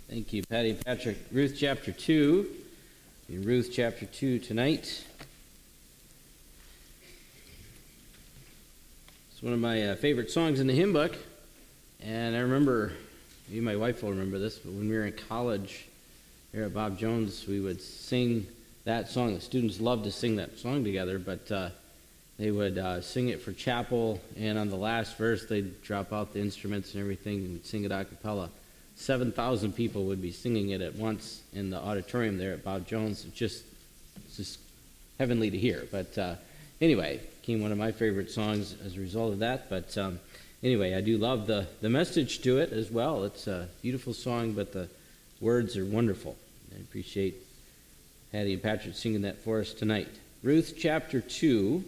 Thank you, Patty and Patrick. Ruth chapter 2. In Ruth chapter 2 tonight. It's one of my favorite songs in the hymn book. And I remember, maybe my wife will remember this, but when we were in college here at Bob Jones, we would sing that song. The students loved to sing that song together, but they would sing it for chapel, and on the last verse, they'd drop out the instruments and everything and sing it a cappella. 7,000 people would be singing it at once in the auditorium there at Bob Jones. It's just heavenly to hear. But anyway, it became one of my favorite songs as a result of that. But anyway, I do love the message to it as well. It's a beautiful song, but the words are wonderful. I appreciate Patty and Patrick singing that for us tonight. Ruth chapter 2.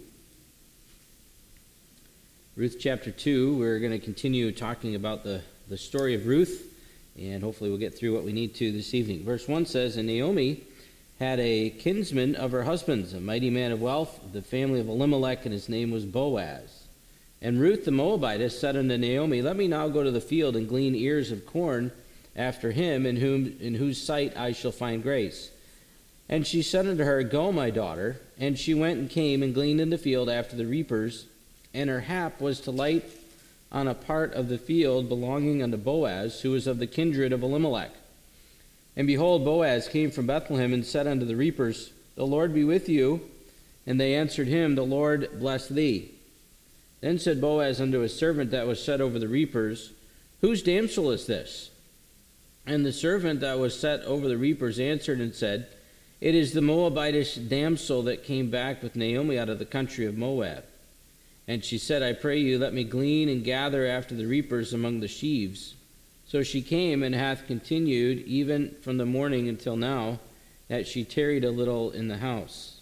Ruth chapter 2, we're going to continue talking about the story of Ruth. And hopefully we'll get through what we need to this evening. Verse 1 says, And Naomi had a kinsman of her husband's, a mighty man of wealth, of the family of Elimelech, and his name was Boaz. And Ruth the Moabitess said unto Naomi, Let me now go to the field and glean ears of corn after him, in whose sight I shall find grace. And she said unto her, Go, my daughter. And she went and came and gleaned in the field after the reapers, and her hap was to light on a part of the field belonging unto Boaz, who was of the kindred of Elimelech. And behold, Boaz came from Bethlehem and said unto the reapers, The Lord be with you. And they answered him, The Lord bless thee. Then said Boaz unto his servant that was set over the reapers, Whose damsel is this? And the servant that was set over the reapers answered and said, It is the Moabitish damsel that came back with Naomi out of the country of Moab. And she said, I pray you, let me glean and gather after the reapers among the sheaves. So she came and hath continued even from the morning until now, that she tarried a little in the house.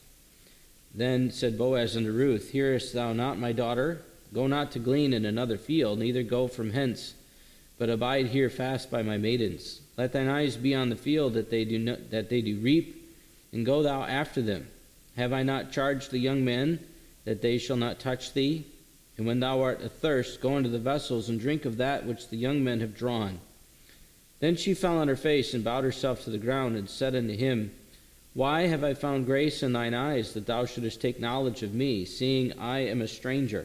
Then said Boaz unto Ruth, Hearest thou not, my daughter? Go not to glean in another field, neither go from hence, but abide here fast by my maidens. Let thine eyes be on the field that they do reap, and go thou after them. Have I not charged the young men that they shall not touch thee? And when thou art athirst, go into the vessels and drink of that which the young men have drawn. Then she fell on her face and bowed herself to the ground and said unto him, Why have I found grace in thine eyes, that thou shouldest take knowledge of me, seeing I am a stranger?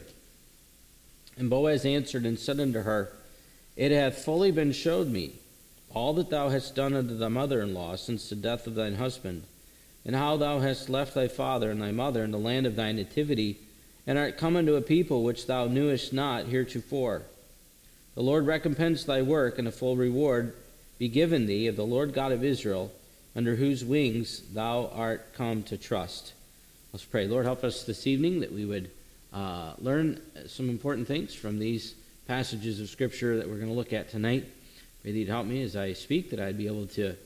And Boaz answered and said unto her, It hath fully been showed me all that thou hast done unto thy mother-in-law since the death of thine husband, and how thou hast left thy father and thy mother in the land of thy nativity, and art come unto a people which thou knewest not heretofore. The Lord recompense thy work, and a full reward be given thee of the Lord God of Israel, under whose wings thou art come to trust. Let's pray. Lord, help us this evening that we would learn some important things from these passages of Scripture that we're going to look at tonight. Pray that you'd help me as I speak, that I'd be able to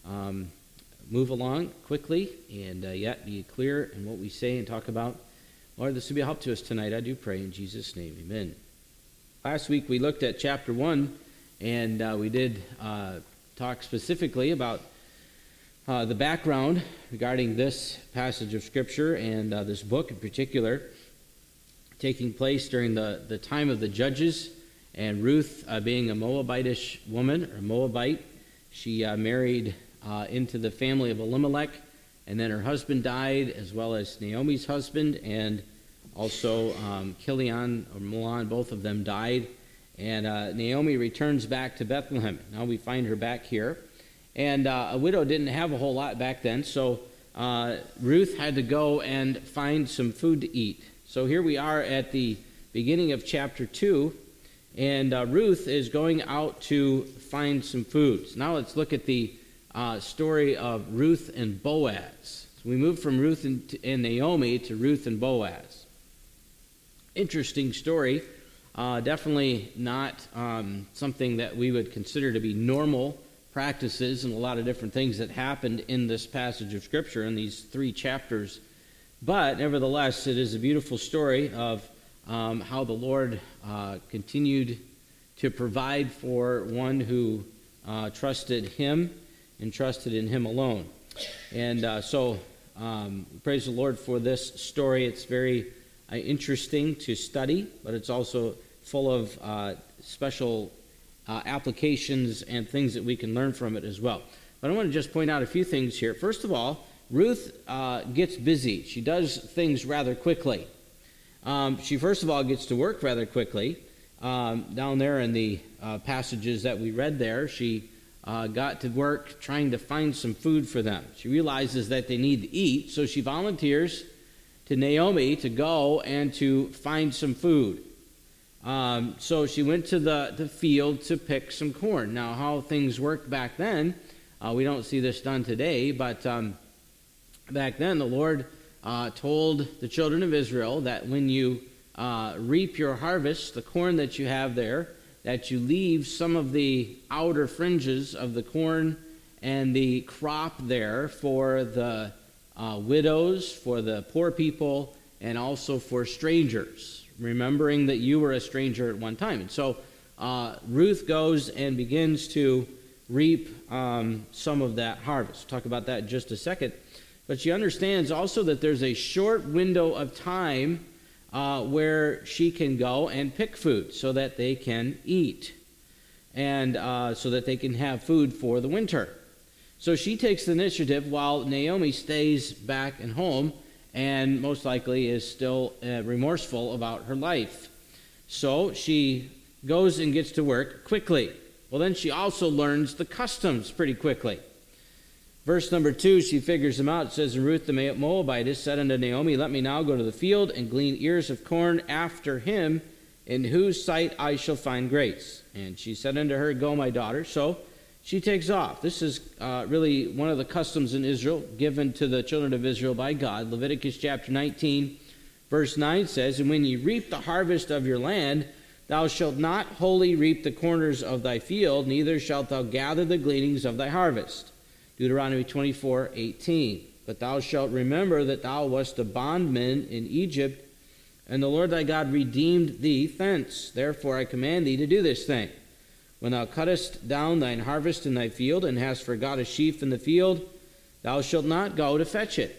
move along quickly and yet be clear in what we say and talk about. Lord, this will be a help to us tonight. I do pray in Jesus' name. Amen. Last week we looked at chapter 1, and we did talk specifically about the background regarding this passage of Scripture and this book in particular, taking place during the time of the Judges, and Ruth being a Moabitish woman, or Moabite. She married into the family of Elimelech, and then her husband died, as well as Naomi's husband, and also Chilion or Mahlon, both of them died. And Naomi returns back to Bethlehem. Now we find her back here. And a widow didn't have a whole lot back then, so Ruth had to go and find some food to eat. So here we are at the beginning of chapter 2, and Ruth is going out to find some food. So now let's look at the story of Ruth and Boaz. So we move from Ruth and Naomi to Ruth and Boaz. Interesting story. Definitely not something that we would consider to be normal practices, and a lot of different things that happened in this passage of Scripture in these 3 chapters. But nevertheless, it is a beautiful story of how the Lord continued to provide for one who trusted Him and trusted in Him alone. And so praise the Lord for this story. It's very interesting to study, but it's also full of special applications and things that we can learn from it as well. But I want to just point out a few things here. First of all, Ruth gets busy. She does things rather quickly. She first of all gets to work rather quickly. Down there in the passages that we read there, she got to work trying to find some food for them. She realizes that they need to eat, so she volunteers to Naomi to go and to find some food. So she went to the field to pick some corn. Now, how things worked back then, we don't see this done today, but back then the Lord told the children of Israel that when you reap your harvest, the corn that you have there, that you leave some of the outer fringes of the corn and the crop there for the widows, for the poor people, and also for strangers, remembering that you were a stranger at one time. And so Ruth goes and begins to reap some of that harvest. We'll talk about that in just a second. But she understands also that there's a short window of time where she can go and pick food so that they can eat and so that they can have food for the winter. So she takes the initiative while Naomi stays back at home and most likely is still remorseful about her life. So she goes and gets to work quickly. Well, then she also learns the customs pretty quickly. Verse number 2, she figures them out. It says, "And Ruth the Moabitess said unto Naomi, Let me now go to the field and glean ears of corn after him, in whose sight I shall find grace. And she said unto her, Go, my daughter." So she takes off. This is really one of the customs in Israel given to the children of Israel by God. Leviticus chapter 19, verse 9 says, "And when ye reap the harvest of your land, thou shalt not wholly reap the corners of thy field, neither shalt thou gather the gleanings of thy harvest." Deuteronomy 24:18. "But thou shalt remember that thou wast a bondman in Egypt, and the Lord thy God redeemed thee thence. Therefore I command thee to do this thing. When thou cuttest down thine harvest in thy field, and hast forgot a sheaf in the field, thou shalt not go to fetch it.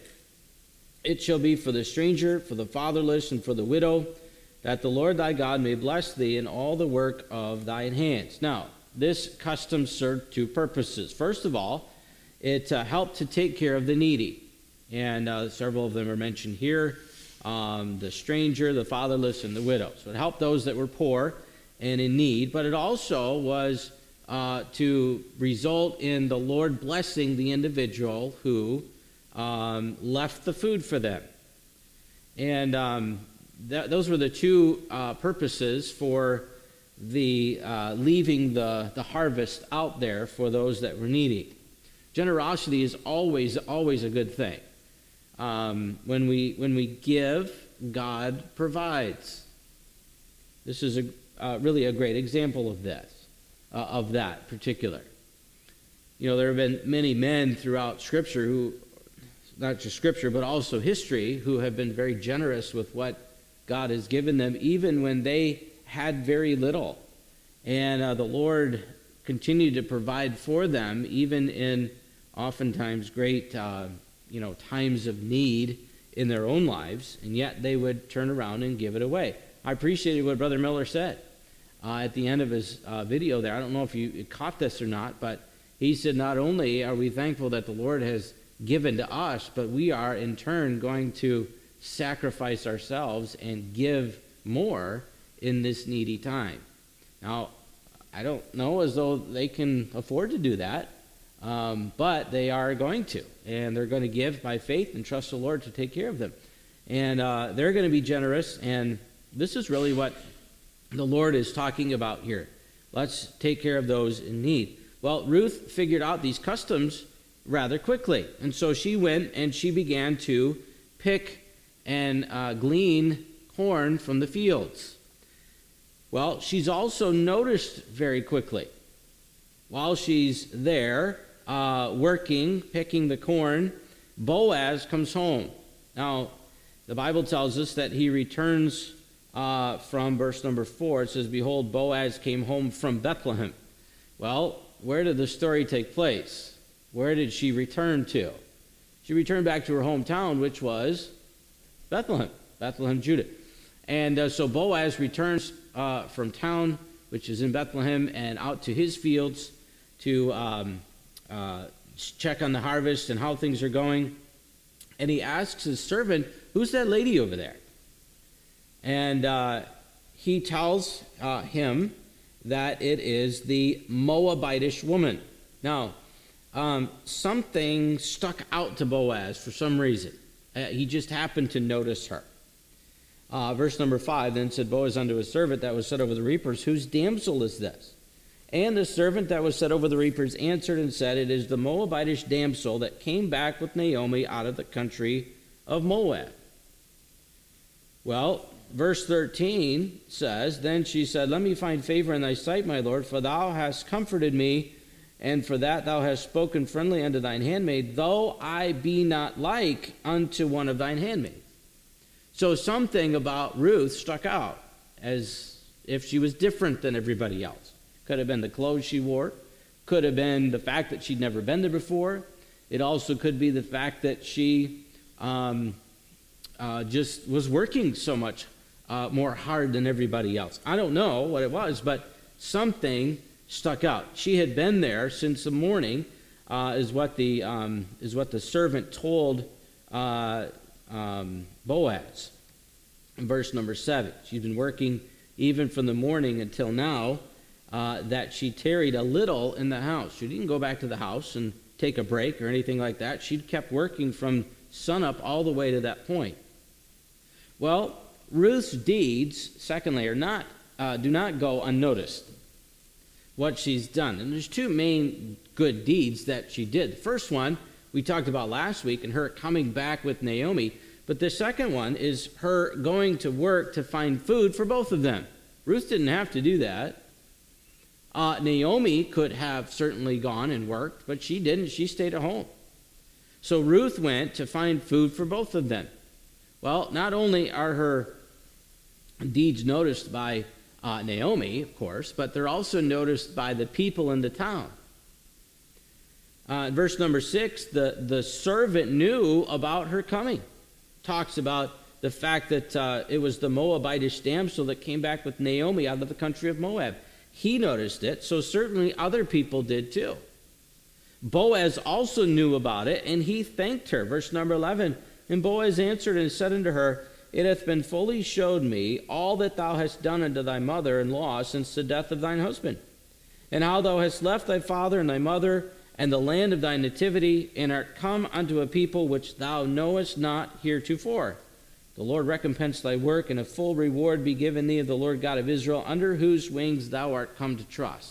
It shall be for the stranger, for the fatherless, and for the widow, that the Lord thy God may bless thee in all the work of thine hands." Now, this custom served two purposes. First of all, it helped to take care of the needy. And several of them are mentioned here. The stranger, the fatherless, and the widow. So it helped those that were poor and in need. But it also was to result in the Lord blessing the individual who left the food for them. And those were the two purposes for the leaving the harvest out there for those that were needy. Generosity is always a good thing. When we give, God provides. This is really a great example of this, of that particular. You know, there have been many men throughout Scripture who, not just Scripture, but also history, who have been very generous with what God has given them, even when they had very little. And the Lord continued to provide for them, even in oftentimes great times of need in their own lives, and yet they would turn around and give it away. I appreciated what Brother Miller said at the end of his video there. I don't know if you caught this or not, but he said, not only are we thankful that the Lord has given to us, but we are in turn going to sacrifice ourselves and give more in this needy time. Now, I don't know as though they can afford to do that, but they are going to, and they're going to give by faith and trust the Lord to take care of them. And they're going to be generous, and this is really what the Lord is talking about here. Let's take care of those in need. Well, Ruth figured out these customs rather quickly, and so she went and she began to pick and glean corn from the fields. Well, she's also noticed very quickly, while she's there working, picking the corn, Boaz comes home. Now, the Bible tells us that he returns from verse number 4. It says, "Behold, Boaz came home from Bethlehem." Well, where did the story take place? Where did she return to? She returned back to her hometown, which was Bethlehem, Judah. And so Boaz returns from town which is in Bethlehem, and out to his fields to check on the harvest and how things are going. And he asks his servant, "Who's that lady over there?" And he tells him that it is the Moabitish woman. Now, something stuck out to Boaz for some reason. He just happened to notice her. Verse number 5, then said Boaz unto his servant that was set over the reapers, "Whose damsel is this?" And the servant that was set over the reapers answered and said, "It is the Moabitish damsel that came back with Naomi out of the country of Moab." Well, verse 13 says, "Then she said, Let me find favor in thy sight, my lord, for thou hast comforted me, and for that thou hast spoken friendly unto thine handmaid, though I be not like unto one of thine handmaids." So something about Ruth stuck out as if she was different than everybody else. Could have been the clothes she wore. Could have been the fact that she'd never been there before. It also could be the fact that she just was working so much more hard than everybody else. I don't know what it was, but something stuck out. She had been there since the morning, is what the servant told Boaz. In verse number 7, she's been working even from the morning until now, that she tarried a little in the house. She didn't go back to the house and take a break or anything like that. She'd kept working from sunup all the way to that point. Well, Ruth's deeds, secondly, do not go unnoticed. What she's done. And there's two main good deeds that she did. The first one we talked about last week, and her coming back with Naomi. But the second one is her going to work to find food for both of them. Ruth didn't have to do that. Naomi could have certainly gone and worked, but she didn't. She stayed at home. So Ruth went to find food for both of them. Well, not only are her deeds noticed by Naomi, of course, but they're also noticed by the people in the town. In verse number 6, the servant knew about her coming. Talks about the fact that it was the Moabitish damsel that came back with Naomi out of the country of Moab. He noticed it, so certainly other people did too. Boaz also knew about it, and he thanked her. Verse number 11, and Boaz answered and said unto her, "It hath been fully showed me all that thou hast done unto thy mother-in-law since the death of thine husband, and how thou hast left thy father and thy mother and the land of thy nativity, and art come unto a people which thou knowest not heretofore. The Lord recompense thy work, and a full reward be given thee of the Lord God of Israel, under whose wings thou art come to trust."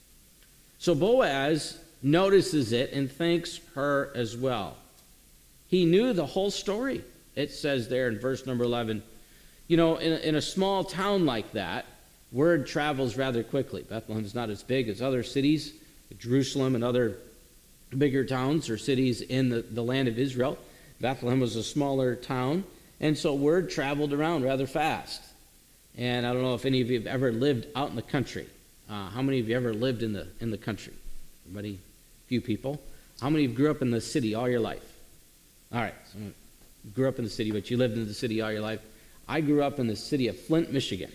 So Boaz notices it and thanks her as well. He knew the whole story. It says there in verse number 11. You know, in a small town like that, word travels rather quickly. Bethlehem's not as big as other cities, Jerusalem and other bigger towns or cities in the land of Israel. Bethlehem was a smaller town, and so word traveled around rather fast. And I don't know if any of you have ever lived out in the country. How many of you ever lived in the country? Everybody? A few people. How many of you grew up in the city all your life? All right, so you grew up in the city, but you lived in the city all your life. I grew up in the city of Flint, Michigan.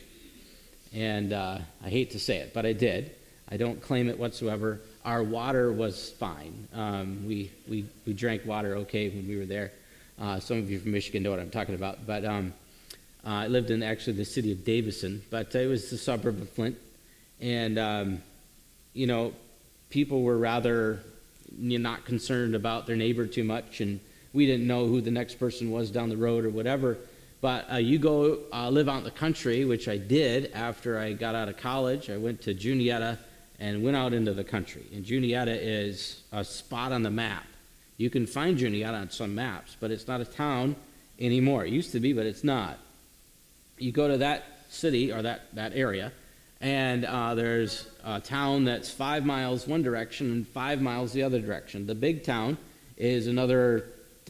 And I hate to say it, but I did. I don't claim it whatsoever. Our water was fine. We drank water okay when we were there. Some of you from Michigan know what I'm talking about. But I lived in actually the city of Davison, but it was the suburb of Flint. And, you know, people were rather not concerned about their neighbor too much, and we didn't know who the next person was down the road or whatever. But you go live out in the country, which I did after I got out of college. I went to Juniata and went out into the country. And Juniata is a spot on the map. You can find Juniata on some maps, but it's not a town anymore. It used to be, but it's not. You go to that city or that area, and there's a town that's 5 miles one direction and 5 miles the other direction. The big town is another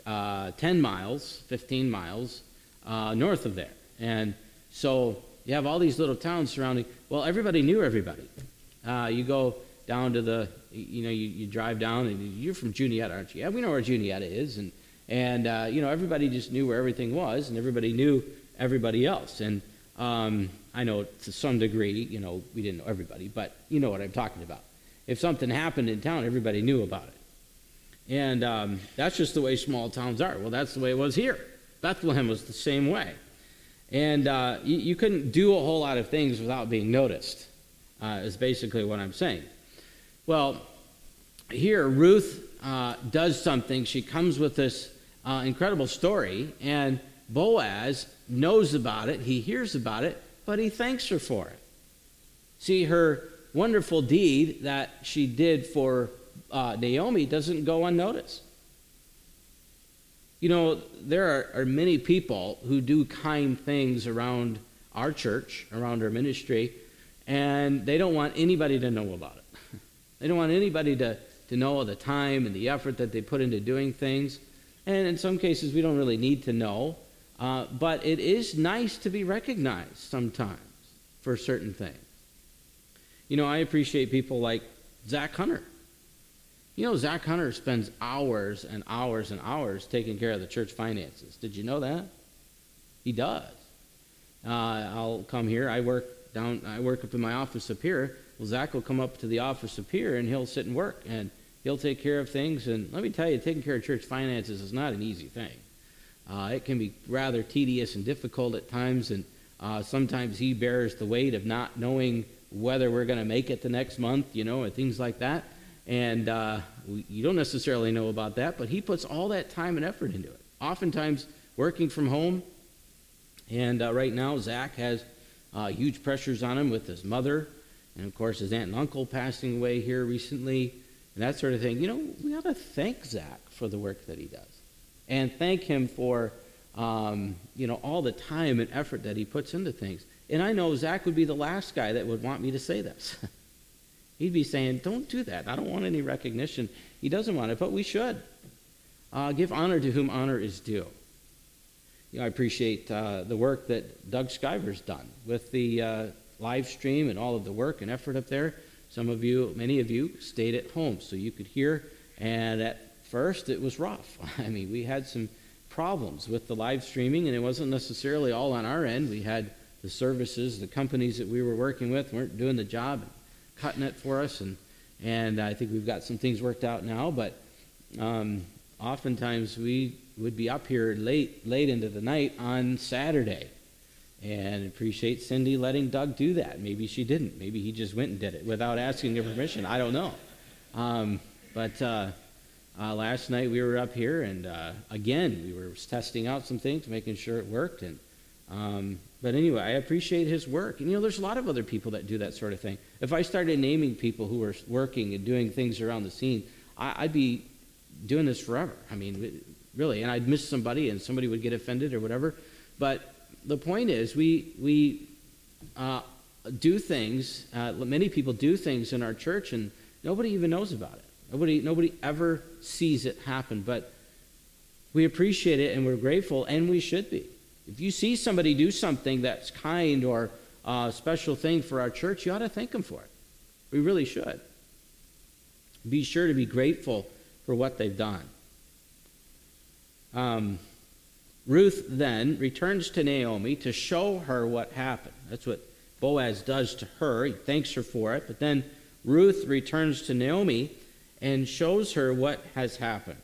10 miles, 15 miles north of there. And so you have all these little towns surrounding. Well, everybody knew everybody. You go down to you drive down, and you're from Juniata, aren't you? Yeah, we know where Juniata is. And everybody just knew where everything was, and everybody knew everybody else. And I know to some degree, we didn't know everybody, but you know what I'm talking about. If something happened in town, everybody knew about it. And that's just the way small towns are. Well, that's the way it was here. Bethlehem was the same way. And you couldn't do a whole lot of things without being noticed, is basically what I'm saying. Well, here Ruth does something. She comes with this incredible story, and Boaz knows about it. He hears about it, but he thanks her for it. See, her wonderful deed that she did for Naomi doesn't go unnoticed. There are many people who do kind things around our church, around our ministry, and they don't want anybody to know about it. They don't want anybody to know the time and the effort that they put into doing things. And in some cases, we don't really need to know. But it is nice to be recognized sometimes for certain things. I appreciate people like Zach Hunter. Zach Hunter spends hours and hours and hours taking care of the church finances. Did you know that? He does. I'll come here. I work up in my office up here. Well, Zach will come up to the office up here, and he'll sit and work, and he'll take care of things. And let me tell you, taking care of church finances is not an easy thing. It can be rather tedious and difficult at times, and sometimes he bears the weight of not knowing whether we're going to make it the next month, and things like that. And you don't necessarily know about that, but he puts all that time and effort into it, oftentimes working from home. And right now, Zach has huge pressures on him with his mother, and of course his aunt and uncle passing away here recently, and that sort of thing. We ought to thank Zach for the work that he does, and thank him for all the time and effort that he puts into things. And I know Zach would be the last guy that would want me to say this. He'd be saying, don't do that. I don't want any recognition. He doesn't want it, but we should. Give honor to whom honor is due. I appreciate the work that Doug Skyver's done with the live stream and all of the work and effort up there. Many of you stayed at home so you could hear, and at first it was rough. We had some problems with the live streaming, and it wasn't necessarily all on our end. We had the services, the companies that we were working with weren't doing the job and cutting it for us, and I think we've got some things worked out now, but oftentimes we would be up here late into the night on Saturday, and appreciate Cindy letting Doug do that. Maybe she didn't. Maybe he just went and did it without asking her permission. I don't know. But last night we were up here, and again, we were testing out some things, making sure it worked, but anyway, I appreciate his work. And there's a lot of other people that do that sort of thing. If I started naming people who are working and doing things around the scene, I'd be doing this forever. Really, and I'd miss somebody, and somebody would get offended or whatever. But the point is, we do things. Many people do things in our church, and nobody even knows about it. Nobody ever sees it happen. But we appreciate it, and we're grateful, and we should be. If you see somebody do something that's kind or a special thing for our church, you ought to thank them for it. We really should. Be sure to be grateful for what they've done. Ruth then returns to Naomi to show her what happened. That's what Boaz does to her. He thanks her for it. But then Ruth returns to Naomi and shows her what has happened.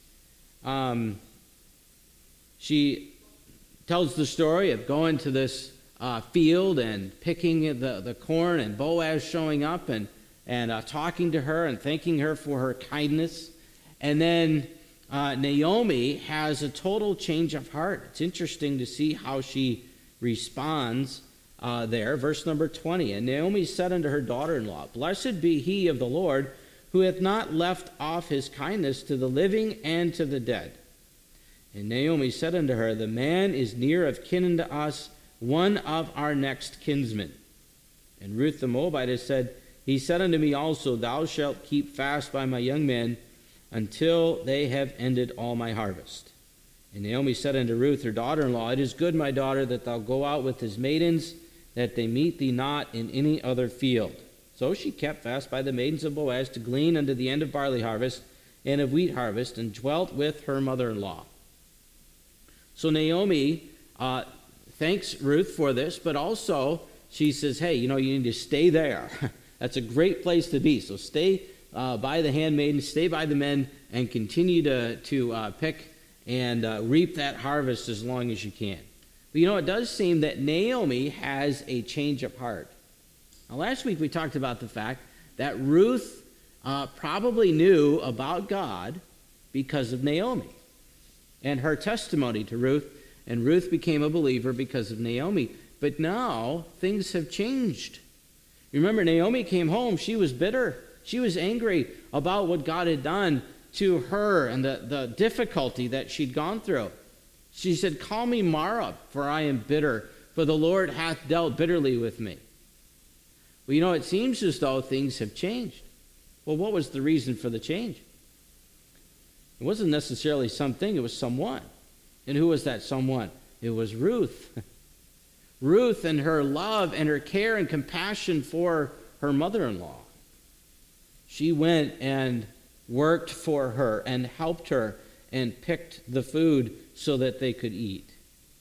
She tells the story of going to this field and picking the corn, and Boaz showing up and talking to her and thanking her for her kindness. And then Naomi has a total change of heart. It's interesting to see how she responds there. Verse number 20, and Naomi said unto her daughter-in-law, Blessed be he of the Lord, who hath not left off his kindness to the living and to the dead. And Naomi said unto her, The man is near of kin unto us, one of our next kinsmen. And Ruth the Moabitess said, He said unto me also, Thou shalt keep fast by my young men until they have ended all my harvest. And Naomi said unto Ruth her daughter-in-law, It is good, my daughter, that thou go out with his maidens, that they meet thee not in any other field. So she kept fast by the maidens of Boaz to glean unto the end of barley harvest and of wheat harvest, and dwelt with her mother-in-law. So Naomi thanks Ruth for this, but also she says, hey, you need to stay there. That's a great place to be. So stay by the handmaiden, stay by the men, and continue to pick and reap that harvest as long as you can. But it does seem that Naomi has a change of heart. Now, last week we talked about the fact that Ruth probably knew about God because of Naomi and her testimony to Ruth, and Ruth became a believer because of Naomi. But now things have changed. Remember, Naomi came home. She was bitter. She was angry about what God had done to her and the difficulty that she'd gone through. She said, call me Mara, for I am bitter, for the Lord hath dealt bitterly with me. Well, it seems as though things have changed. Well, what was the reason for the change? It wasn't necessarily something, it was someone. And who was that someone? It was Ruth. Ruth and her love and her care and compassion for her mother-in-law. She went and worked for her and helped her and picked the food so that they could eat.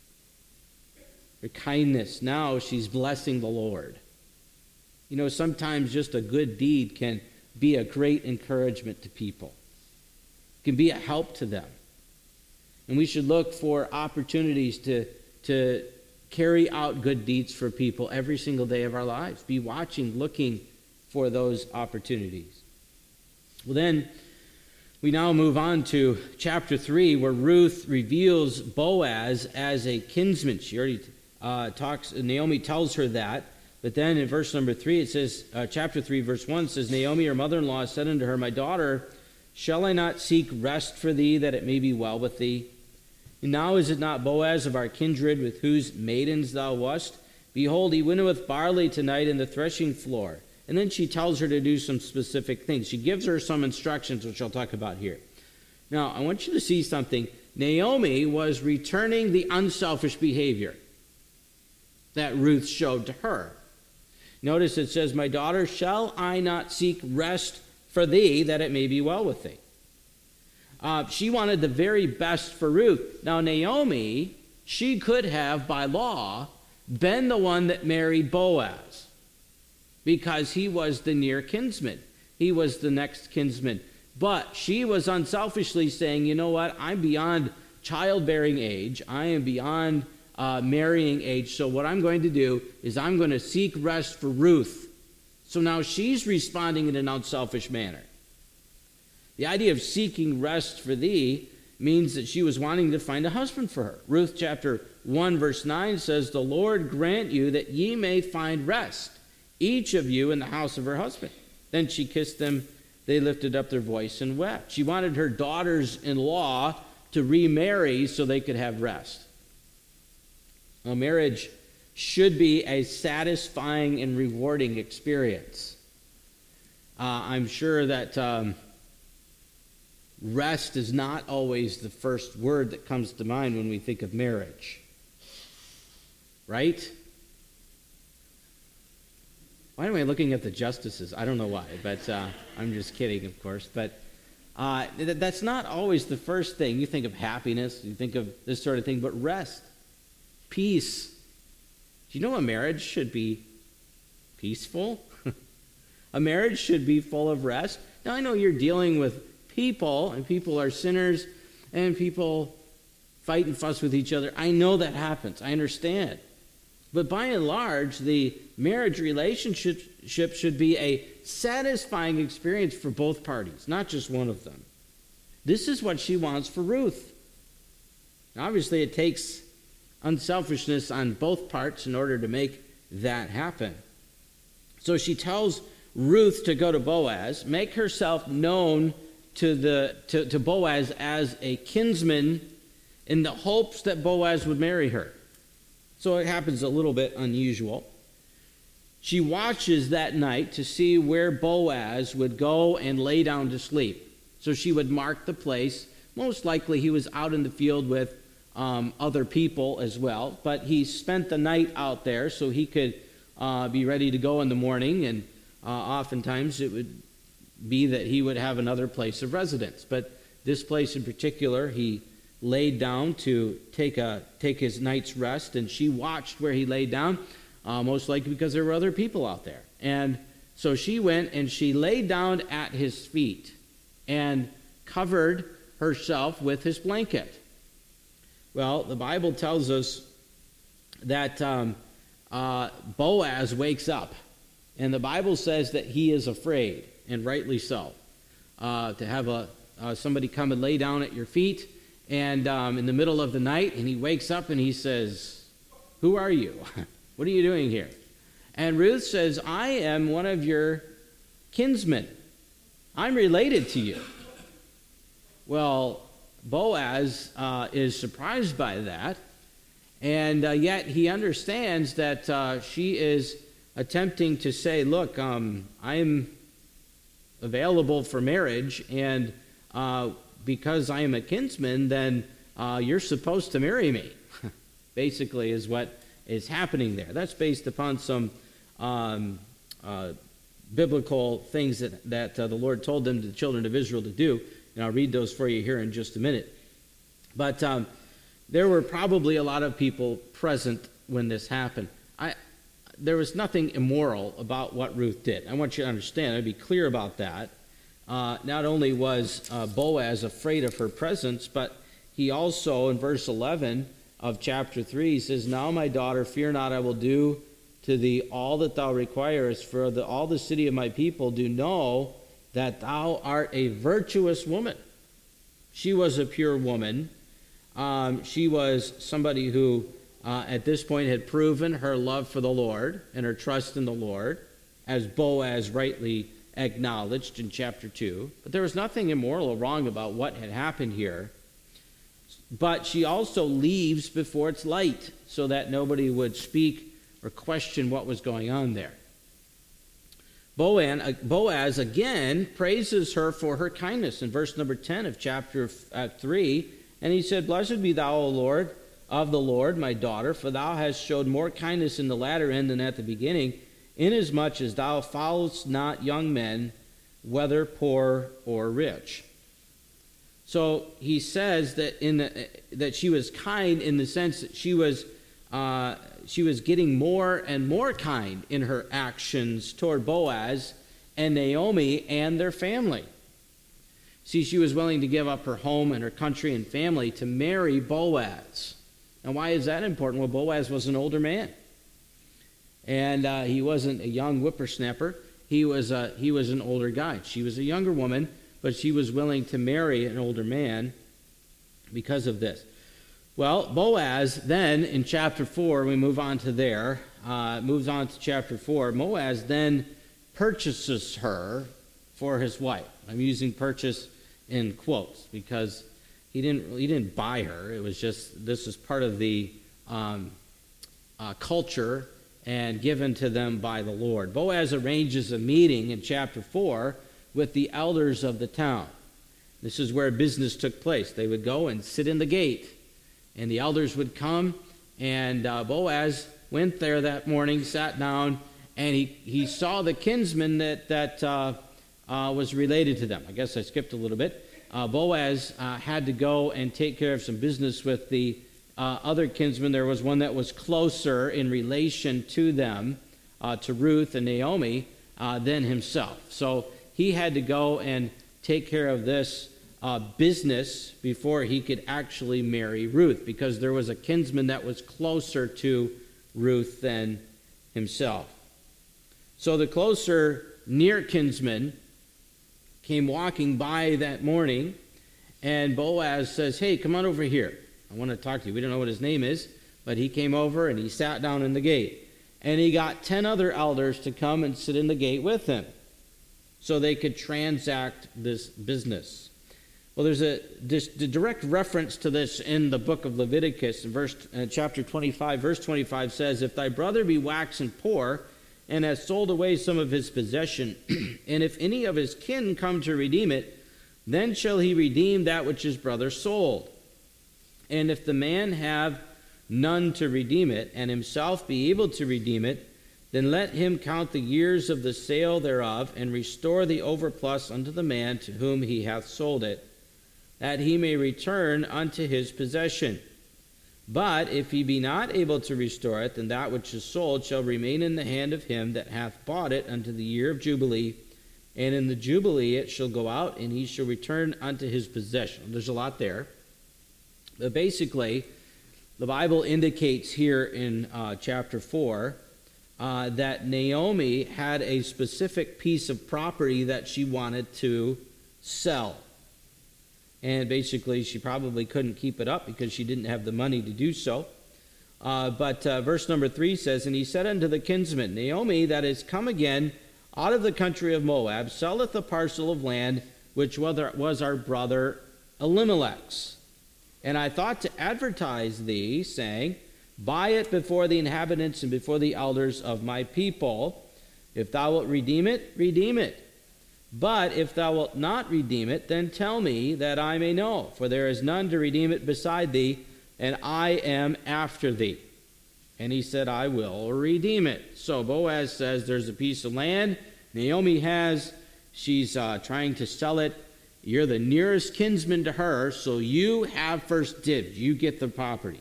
Her kindness, now she's blessing the Lord. Sometimes just a good deed can be a great encouragement to people. It can be a help to them. And we should look for opportunities to carry out good deeds for people every single day of our lives. Be watching, looking for those opportunities. Well, then we now move on to chapter 3, where Ruth reveals Boaz as a kinsman. She already Naomi tells her that. But then in verse number 3, it says, chapter 3, verse 1 says, Naomi, her mother-in-law, said unto her, my daughter, shall I not seek rest for thee, that it may be well with thee? And now is it not Boaz of our kindred, with whose maidens thou wast? Behold, he winnoweth barley tonight in the threshing floor. And then she tells her to do some specific things. She gives her some instructions, which I'll talk about here. Now, I want you to see something. Naomi was returning the unselfish behavior that Ruth showed to her. Notice it says, my daughter, shall I not seek rest for thee, that it may be well with thee? She wanted the very best for Ruth. Now, Naomi, she could have, by law, been the one that married Boaz, because he was the near kinsman. He was the next kinsman. But she was unselfishly saying, you know what, I'm beyond childbearing age. I am beyond marrying age. So what I'm going to do is I'm going to seek rest for Ruth. So now she's responding in an unselfish manner. The idea of seeking rest for thee means that she was wanting to find a husband for her. Ruth chapter 1 verse 9 says, the Lord grant you that ye may find rest, each of you in the house of her husband. Then she kissed them. They lifted up their voice and wept. She wanted her daughters-in-law to remarry so they could have rest. Now, marriage should be a satisfying and rewarding experience. I'm sure that rest is not always the first word that comes to mind when we think of marriage. Right? Why am I looking at the justices? I don't know why, but I'm just kidding, of course. But that's not always the first thing. You think of happiness, you think of this sort of thing, but rest, peace. Do you know a marriage should be peaceful? A marriage should be full of rest. Now, I know you're dealing with people, and people are sinners, and people fight and fuss with each other. I know that happens. I understand. But by and large, the marriage relationship should be a satisfying experience for both parties, not just one of them. This is what she wants for Ruth. Obviously, it takes unselfishness on both parts in order to make that happen. So she tells Ruth to go to Boaz, make herself known to Boaz as a kinsman in the hopes that Boaz would marry her. So it happens a little bit unusual. She watches that night to see where Boaz would go and lay down to sleep. So she would mark the place. Most likely he was out in the field with other people as well, but he spent the night out there so he could be ready to go in the morning, and oftentimes it would be that he would have another place of residence. But this place in particular, he laid down to take his night's rest, and she watched where he laid down, most likely because there were other people out there. And so she went and she laid down at his feet and covered herself with his blanket. Well, the Bible tells us that Boaz wakes up, and the Bible says that he is afraid, and rightly so, to have somebody come and lay down at your feet and in the middle of the night, and he wakes up and he says, "Who are you? What are you doing here?" And Ruth says, "I am one of your kinsmen. I'm related to you." Well, Boaz is surprised by that, and yet he understands that she is attempting to say, "Look, I'm available for marriage, and because I am a kinsman, then you're supposed to marry me," basically is what is happening there. That's based upon some biblical things that the Lord told them, the children of Israel, to do. And I'll read those for you here in just a minute. But there were probably a lot of people present when this happened. There was nothing immoral about what Ruth did. I want you to understand, I'd be clear about that. Not only was Boaz afraid of her presence, but he also, in verse 11 of chapter 3, he says, "Now, my daughter, fear not, I will do to thee all that thou requirest, for all the city of my people do know that thou art a virtuous woman." She was a pure woman. She was somebody who, at this point, had proven her love for the Lord and her trust in the Lord, as Boaz rightly acknowledged in chapter 2. But there was nothing immoral or wrong about what had happened here. But she also leaves before it's light, so that nobody would speak or question what was going on there. Boaz again praises her for her kindness in verse number 10 of chapter 3. And he said, "Blessed be thou, O Lord, of the Lord, my daughter, for thou hast showed more kindness in the latter end than at the beginning, inasmuch as thou followest not young men, whether poor or rich." So he says that that she was kind in the sense that she was getting more and more kind in her actions toward Boaz and Naomi and their family. See, she was willing to give up her home and her country and family to marry Boaz. And why is that important? Well, Boaz was an older man, and he wasn't a young whippersnapper. He was an older guy. She was a younger woman, but she was willing to marry an older man because of this. Well, Boaz then, in chapter 4, we move on to there, moves on to chapter 4. Boaz then purchases her for his wife. I'm using purchase in quotes because he didn't buy her. It was just, this is part of the culture and given to them by the Lord. Boaz arranges a meeting in chapter 4 with the elders of the town. This is where business took place. They would go and sit in the gate, and the elders would come, and Boaz went there that morning, sat down, and he saw the kinsman that was related to them. I guess I skipped a little bit. Boaz had to go and take care of some business with the other kinsmen. There was one that was closer in relation to them, to Ruth and Naomi, than himself. So he had to go and take care of this business before he could actually marry Ruth, because there was a kinsman that was closer to Ruth than himself. So the closer near kinsman came walking by that morning, and Boaz says, "Hey, come on over here. I want to talk to you." We don't know what his name is, but he came over and he sat down in the gate. And he got 10 other elders to come and sit in the gate with him so they could transact this business. Well, there's a direct reference to this in the book of Leviticus. In chapter 25, verse 25 says, "If thy brother be waxen poor, and has sold away some of his possession, and if any of his kin come to redeem it, then shall he redeem that which his brother sold. And if the man have none to redeem it, and himself be able to redeem it, then let him count the years of the sale thereof, and restore the overplus unto the man to whom he hath sold it. that he may return unto his possession. But if he be not able to restore it, then that which is sold shall remain in the hand of him that hath bought it unto the year of Jubilee. And in the Jubilee it shall go out, and he shall return unto his possession. There's a lot there. But basically, the Bible indicates here in chapter 4 that Naomi had a specific piece of property that she wanted to sell. And basically, she probably couldn't keep it up because she didn't have the money to do so. But verse number 3 says, And he said unto the kinsman, Naomi, that is come again out of the country of Moab, selleth a parcel of land which was our brother Elimelech's. And I thought to advertise thee, saying, Buy it before the inhabitants and before the elders of my people. If thou wilt redeem it, redeem it. But if thou wilt not redeem it, then tell me that I may know. For there is none to redeem it beside thee, and I am after thee. And he said, I will redeem it. So Boaz says there's a piece of land Naomi has. She's trying to sell it. You're the nearest kinsman to her, so you have first dibs. You get the property.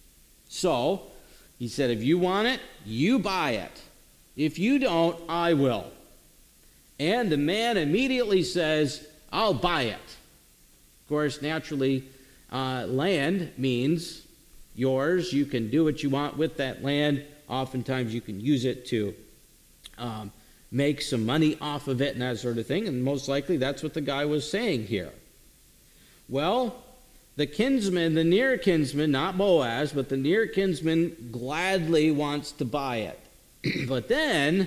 So he said, if you want it, you buy it. If you don't, I will. And the man immediately says, I'll buy it. Of course, naturally, land means yours. You can do what you want with that land. Oftentimes you can use it to make some money off of it and that sort of thing. And most likely that's what the guy was saying here. Well, the kinsman, the near kinsman, not Boaz, but the near kinsman gladly wants to buy it. But then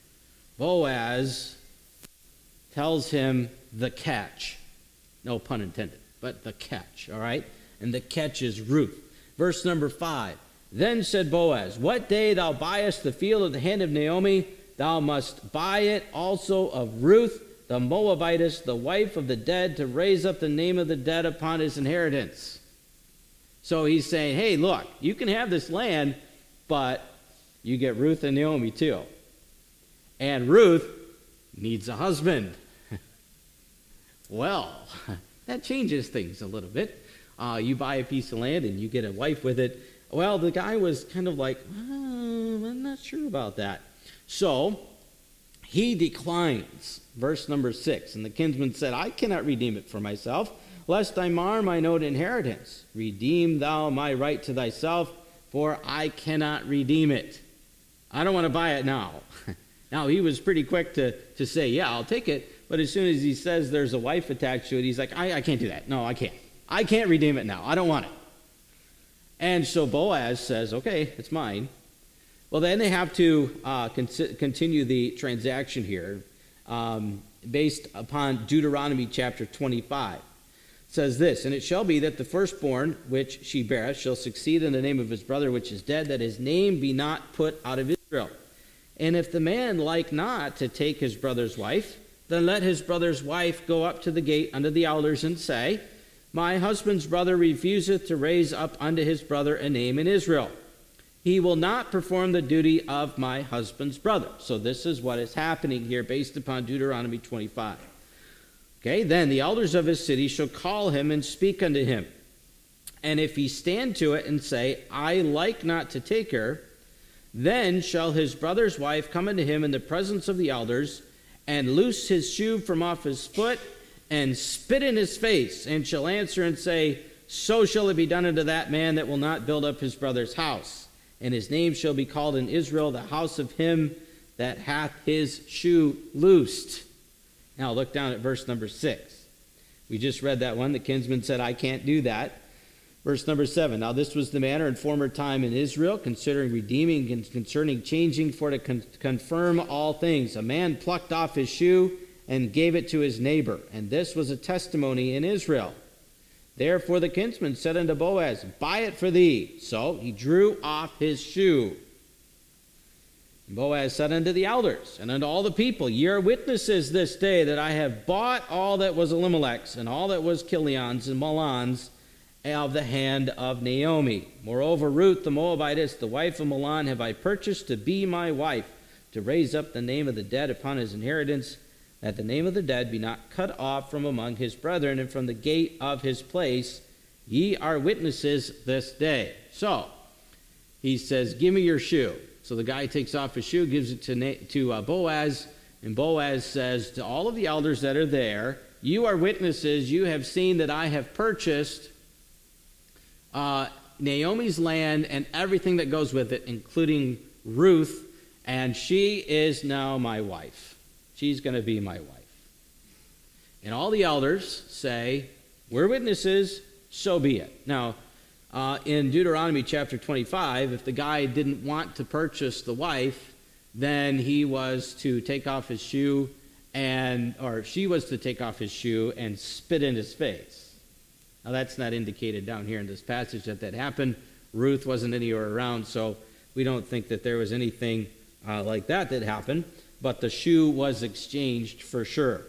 Boaz tells him the catch. No pun intended, but the catch, all right? And the catch is Ruth. Verse number 5. Then said Boaz, What day thou buyest the field of the hand of Naomi, thou must buy it also of Ruth, the Moabitess, the wife of the dead, to raise up the name of the dead upon his inheritance. So he's saying, hey, look, you can have this land, but you get Ruth and Naomi too. And Ruth needs a husband. Well, that changes things a little bit. You buy a piece of land and you get a wife with it. Well, the guy was kind of like, I'm not sure about that. So he declines. Verse number 6. And the kinsman said, I cannot redeem it for myself, lest I mar mine own inheritance. Redeem thou my right to thyself, for I cannot redeem it. I don't want to buy it now. Now, he was pretty quick to say, yeah, I'll take it. But as soon as he says there's a wife attached to it, he's like, I can't do that. No, I can't. I can't redeem it now. I don't want it. And so Boaz says, okay, it's mine. Well, then they have to continue the transaction here based upon Deuteronomy chapter 25. It says this, And it shall be that the firstborn which she beareth shall succeed in the name of his brother which is dead, that his name be not put out of Israel. And if the man like not to take his brother's wife, then let his brother's wife go up to the gate unto the elders and say, My husband's brother refuseth to raise up unto his brother a name in Israel. He will not perform the duty of my husband's brother. So this is what is happening here based upon Deuteronomy 25. Okay, then the elders of his city shall call him and speak unto him. And if he stand to it and say, I like not to take her, then shall his brother's wife come unto him in the presence of the elders, and loose his shoe from off his foot, and spit in his face, and shall answer and say, So shall it be done unto that man that will not build up his brother's house. And his name shall be called in Israel, the house of him that hath his shoe loosed. Now look down at verse number 6. We just read that one. The kinsman said, I can't do that. Verse number 7. Now this was the manner in former time in Israel, considering redeeming and concerning changing, for to confirm all things. A man plucked off his shoe and gave it to his neighbor. And this was a testimony in Israel. Therefore the kinsman said unto Boaz, Buy it for thee. So he drew off his shoe. And Boaz said unto the elders and unto all the people, Ye are witnesses this day that I have bought all that was Elimelech's and all that was Kilion's and Mahlon's of the hand of Naomi. Moreover, Ruth the Moabitess, the wife of Mahlon, have I purchased to be my wife, to raise up the name of the dead upon his inheritance. that the name of the dead be not cut off from among his brethren and from the gate of his place. Ye are witnesses this day. So, he says, give me your shoe. So the guy takes off his shoe, gives it to Boaz, and Boaz says to all of the elders that are there, you are witnesses, you have seen that I have purchased Naomi's land and everything that goes with it, including Ruth, and she is now my wife. She's going to be my wife. And all the elders say, we're witnesses, so be it. Now, in Deuteronomy chapter 25, if the guy didn't want to purchase the wife, then he was to take off his shoe, or she was to take off his shoe and spit in his face. Now, that's not indicated down here in this passage that happened. Ruth wasn't anywhere around, so we don't think that there was anything like that happened, but the shoe was exchanged for sure.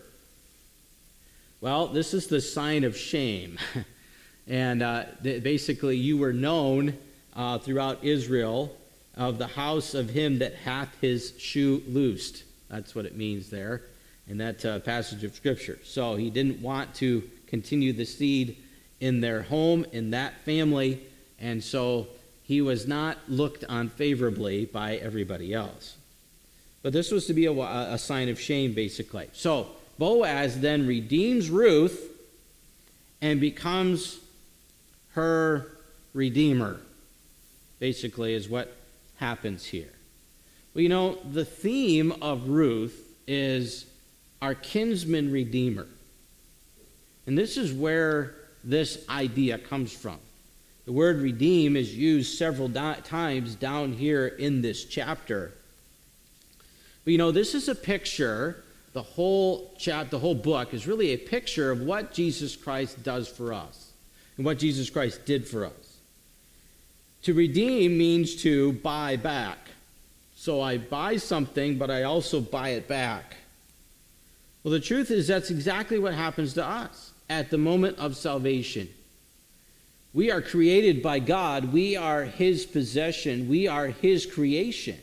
Well, this is the sign of shame. And basically, you were known throughout Israel of the house of him that hath his shoe loosed. That's what it means there in that passage of Scripture. So he didn't want to continue the seed in their home, in that family, and so he was not looked on favorably by everybody else. But this was to be a sign of shame, basically. So Boaz then redeems Ruth and becomes her redeemer, basically, is what happens here. Well, you know, the theme of Ruth is our kinsman redeemer. And this is where this idea comes from. The word redeem is used several times down here in this chapter. But you know, this is a picture, the whole book is really a picture of what Jesus Christ does for us and what Jesus Christ did for us. To redeem means to buy back. So I buy something, but I also buy it back. Well, the truth is that's exactly what happens to us at the moment of salvation. We are created by God. We are His possession. We are His creation.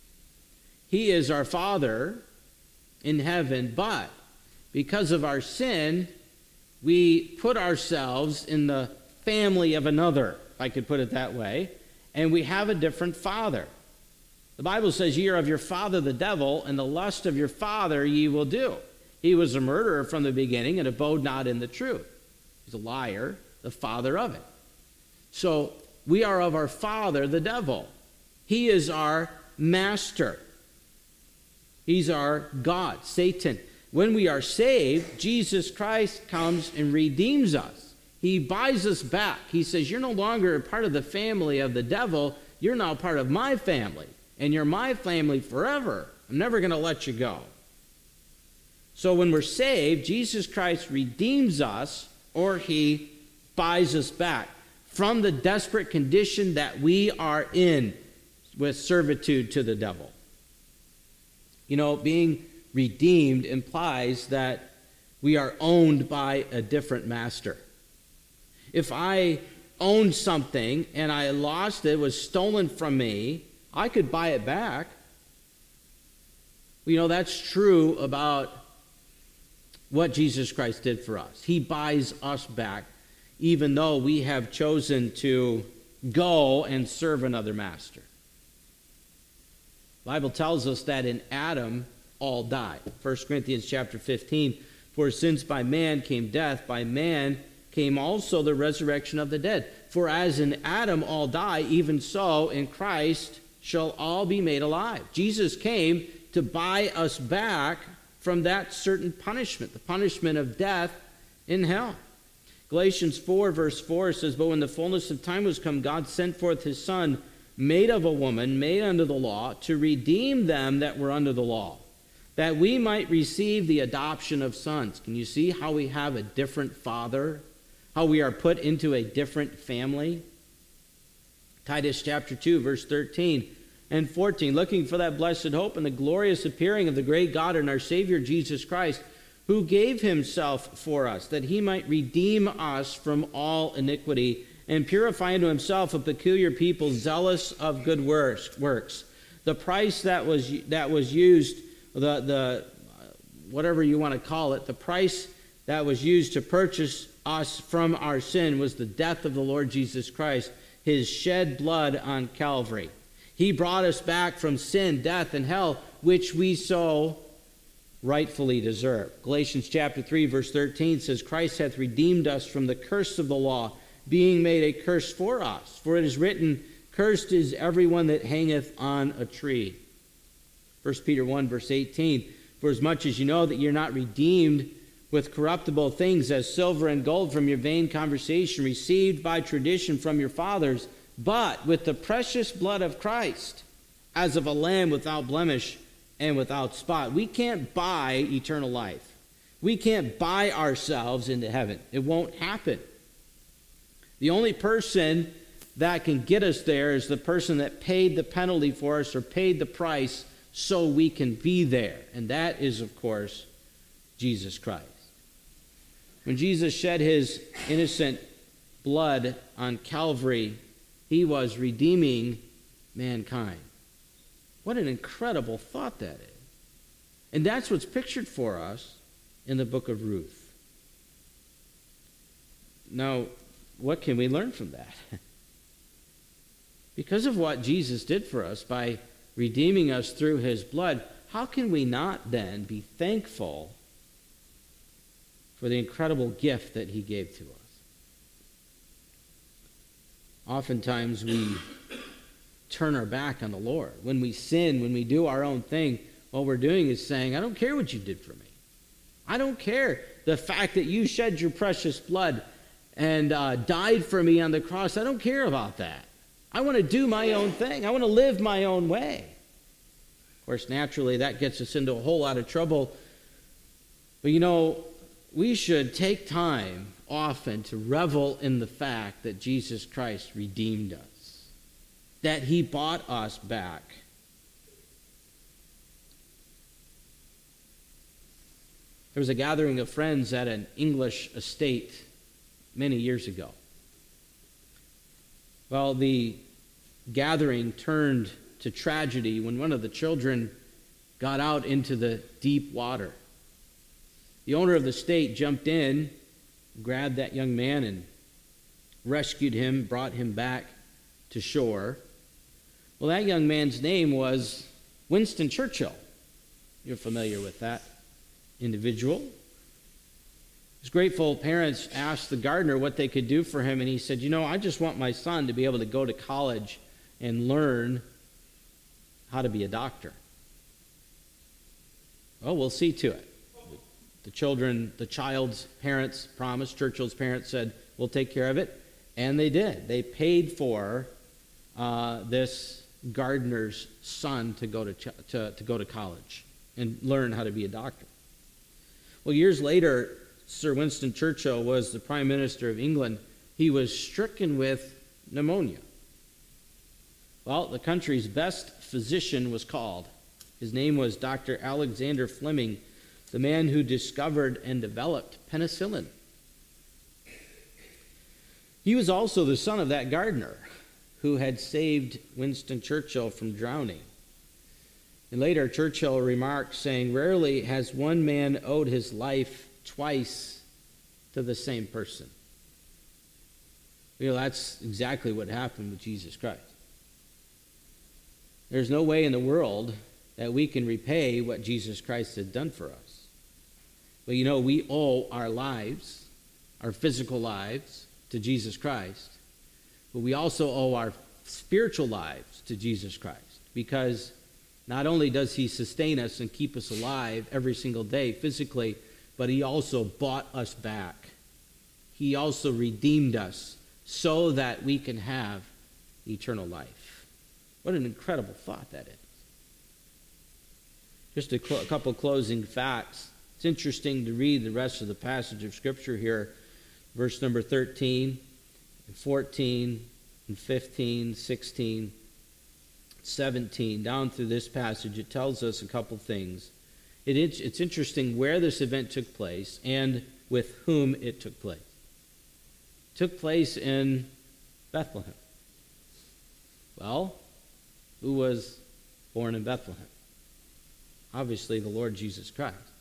He is our Father in heaven, but because of our sin, we put ourselves in the family of another, if I could put it that way, and we have a different father. The Bible says, ye are of your father the devil, and the lust of your father ye will do. He was a murderer from the beginning and abode not in the truth. He's a liar, the father of it. So we are of our father the devil. He is our master. He's our God, Satan. When we are saved, Jesus Christ comes and redeems us. He buys us back. He says, you're no longer a part of the family of the devil. You're now part of my family. And you're my family forever. I'm never going to let you go. So when we're saved, Jesus Christ redeems us, or He buys us back from the desperate condition that we are in with servitude to the devil. You know, being redeemed implies that we are owned by a different master. If I owned something and I lost it, was stolen from me, I could buy it back. You know, that's true about what Jesus Christ did for us. He buys us back, even though we have chosen to go and serve another master. The Bible tells us that in Adam all died. 1 Corinthians chapter 15, for since by man came death, by man came also the resurrection of the dead. For as in Adam all die, even so in Christ shall all be made alive. Jesus came to buy us back from that certain punishment, the punishment of death in hell. Galatians 4, verse 4 says, but when the fullness of time was come, God sent forth His Son, made of a woman, made under the law, to redeem them that were under the law, that we might receive the adoption of sons. Can you see how we have a different father? How we are put into a different family? Titus chapter 2, verse 13 and 14, looking for that blessed hope and the glorious appearing of the great God and our Savior Jesus Christ, who gave Himself for us, that He might redeem us from all iniquity and purify unto Himself a peculiar people, zealous of good works. The price that was used, whatever you want to call it, the price that was used to purchase us from our sin was the death of the Lord Jesus Christ, his shed blood on Calvary. He brought us back from sin, death, and hell, which we so rightfully deserve. Galatians chapter 3, verse 13 says, Christ hath redeemed us from the curse of the law, being made a curse for us. For it is written, cursed is everyone that hangeth on a tree. 1 Peter 1, verse 18, for as much as you know that you're not redeemed with corruptible things as silver and gold from your vain conversation received by tradition from your fathers, but with the precious blood of Christ, as of a lamb without blemish and without spot. We can't buy eternal life. We can't buy ourselves into heaven. It won't happen. The only person that can get us there is the person that paid the penalty for us or paid the price so we can be there. And that is, of course, Jesus Christ. When Jesus shed his innocent blood on Calvary, he was redeeming mankind. What an incredible thought that is. And that's what's pictured for us in the book of Ruth. Now, what can we learn from that? Because of what Jesus did for us by redeeming us through his blood, how can we not then be thankful for the incredible gift that he gave to us? Oftentimes we turn our back on the Lord. When we sin, when we do our own thing, what we're doing is saying, I don't care what you did for me. I don't care the fact that you shed your precious blood and died for me on the cross. I don't care about that. I want to do my own thing. I want to live my own way. Of course, naturally, that gets us into a whole lot of trouble. But we should take time often to revel in the fact that Jesus Christ redeemed us, that he bought us back. There was a gathering of friends at an English estate many years ago. Well, the gathering turned to tragedy when one of the children got out into the deep water. The owner of the estate jumped in, grabbed that young man and rescued him, brought him back to shore. Well, that young man's name was Winston Churchill. You're familiar with that individual. His grateful parents asked the gardener what they could do for him, and he said, I just want my son to be able to go to college and learn how to be a doctor. Well, we'll see to it. The child's parents promised, Churchill's parents said, we'll take care of it, and they did. They paid for this gardener's son to go to college and learn how to be a doctor. Well, years later, Sir Winston Churchill was the Prime Minister of England. He was stricken with pneumonia. Well, the country's best physician was called. His name was Dr. Alexander Fleming, the man who discovered and developed penicillin. He was also the son of that gardener who had saved Winston Churchill from drowning. And later, Churchill remarked, saying, rarely has one man owed his life twice to the same person. That's exactly what happened with Jesus Christ. There's no way in the world that we can repay what Jesus Christ had done for us. But we owe our lives, our physical lives, to Jesus Christ. But we also owe our spiritual lives to Jesus Christ, because not only does he sustain us and keep us alive every single day physically, but he also bought us back. He also redeemed us so that we can have eternal life. What an incredible thought that is. Just a couple closing facts. It's interesting to read the rest of the passage of Scripture here. Verse number 13, and 14, and 15, 16, 17. Down through this passage, it tells us a couple things. It's interesting where this event took place and with whom it took place. It took place in Bethlehem. Well, who was born in Bethlehem? Obviously, the Lord Jesus Christ.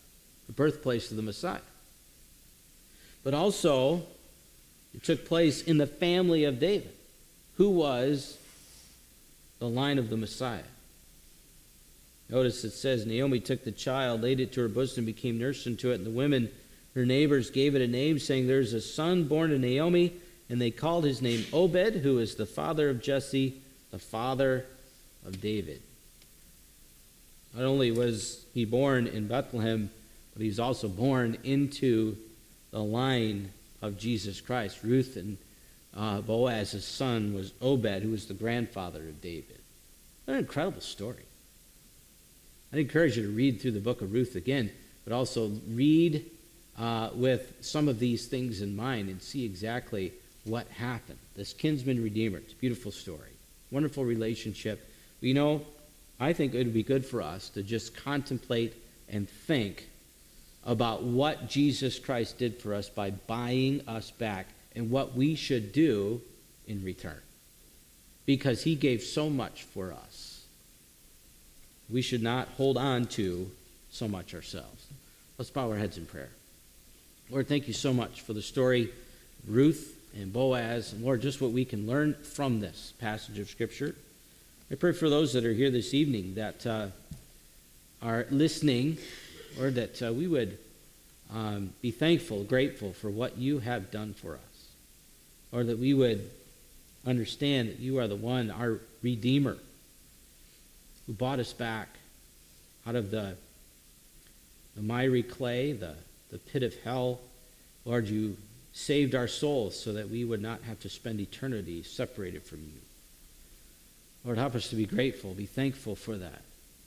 the birthplace of the Messiah. But also, it took place in the family of David, who was the line of the Messiah. Notice it says, Naomi took the child, laid it to her bosom, and became nurse unto it. And the women, her neighbors, gave it a name, saying, There's a son born to Naomi. And they called his name Obed, who is the father of Jesse, the father of David. Not only was he born in Bethlehem, but he was also born into the line of Jesus Christ. Ruth and Boaz's son was Obed, who was the grandfather of David. What an incredible story. I'd encourage you to read through the book of Ruth again, but also read with some of these things in mind and see exactly what happened. This kinsman redeemer. It's a beautiful story. Wonderful relationship. You know, I think it would be good for us to just contemplate and think about what Jesus Christ did for us by buying us back and what we should do in return. Because he gave so much for us. We should not hold on to so much ourselves. Let's bow our heads in prayer. Lord, thank you so much for the story of Ruth and Boaz. And Lord, just what we can learn from this passage of Scripture. I pray for those that are here this evening that are listening, Lord, that we would be thankful, grateful for what you have done for us. Or that we would understand that you are the one, our Redeemer, who bought us back out of the miry clay, the pit of hell. Lord, you saved our souls so that we would not have to spend eternity separated from you. Lord, help us to be grateful, be thankful for that.